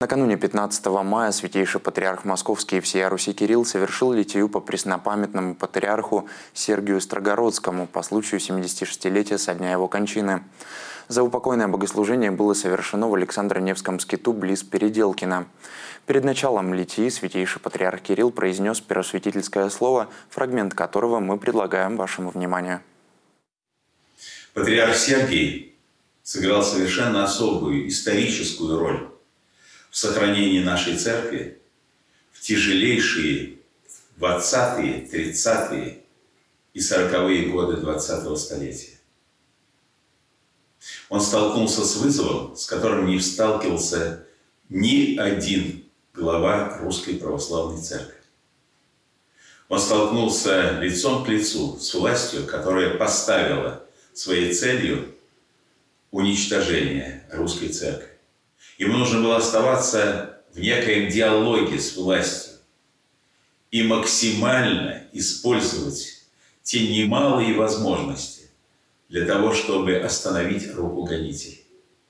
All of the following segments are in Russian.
Накануне 15 мая святейший патриарх Московский и всея Руси Кирилл совершил литию по преснопамятному патриарху Сергию Строгородскому по случаю 76-летия со дня его кончины. Заупокойное богослужение было совершено в Александро-Невском скиту близ Переделкина. Перед началом литии святейший патриарх Кирилл произнес первосвятительское слово, фрагмент которого мы предлагаем вашему вниманию. Патриарх Сергий сыграл совершенно особую историческую роль в сохранении нашей церкви в тяжелейшие 20-е, 30-е и 40-е годы 20-го столетия. Он столкнулся с вызовом, с которым не сталкивался ни один глава Русской Православной Церкви. Он столкнулся лицом к лицу с властью, которая поставила своей целью уничтожение Русской Церкви. Ему нужно было оставаться в некоем диалоге с властью и максимально использовать те немалые возможности для того, чтобы остановить руку гонителей.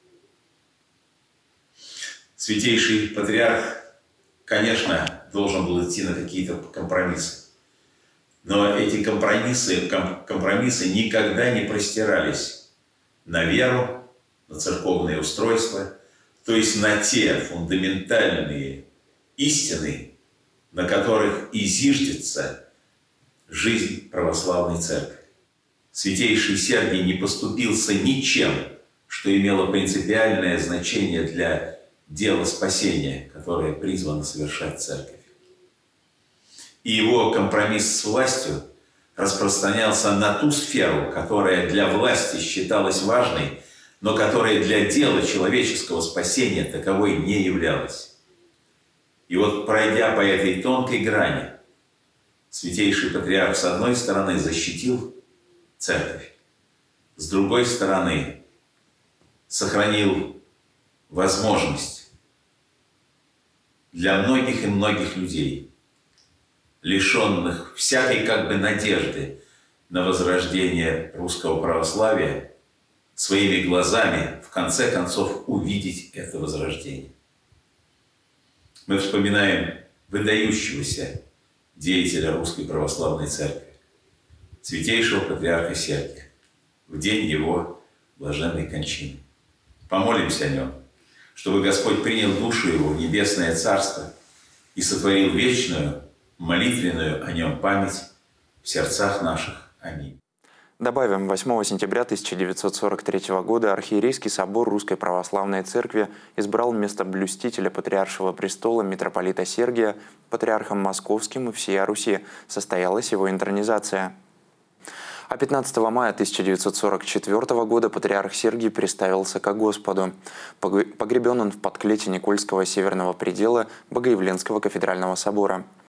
Святейший патриарх, конечно, должен был идти на какие-то компромиссы. Но эти компромиссы никогда не простирались на веру, на церковное устройство, то есть на те фундаментальные истины, на которых и зиждется жизнь православной церкви. Святейший Сергий не поступился ничем, что имело принципиальное значение для дела спасения, которое призвано совершать церковь. И его компромисс с властью распространялся на ту сферу, которая для власти считалась важной, но которая для дела человеческого спасения таковой не являлась. И вот, пройдя по этой тонкой грани, святейший патриарх с одной стороны защитил церковь, с другой стороны сохранил возможность для многих и многих людей, лишенных всякой надежды на возрождение русского православия, своими глазами в конце концов увидеть это возрождение. Мы вспоминаем выдающегося деятеля Русской Православной Церкви, святейшего патриарха Сергия, в день его блаженной кончины. Помолимся о нем, чтобы Господь принял душу его в небесное царство и сотворил вечную, молитвенную о нем память в сердцах наших. Аминь. Добавим, 8 сентября 1943 года Архиерейский собор Русской Православной Церкви избрал вместо блюстителя Патриаршего престола митрополита Сергия патриархом Московским и всея Руси. Состоялась его интронизация. А 15 мая 1944 года патриарх Сергий приставился ко Господу. Погребен он в подклете Никольского северного предела Богоявленского кафедрального собора.